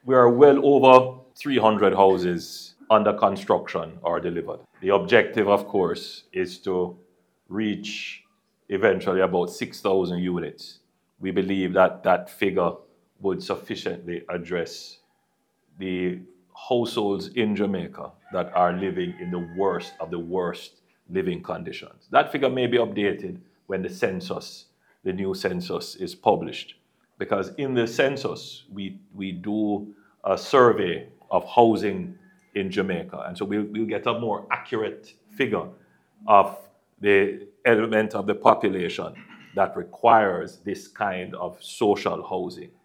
we are well over 300 houses under construction or delivered. The objective, of course, is to reach eventually about 6,000 units. We believe that that figure would sufficiently address the households in Jamaica that are living in the worst of the worst living conditions. That figure may be updated when the new census is published. Because in the census, we do a survey of housing in Jamaica. And so we'll get a more accurate figure of the element of the population that requires this kind of social housing.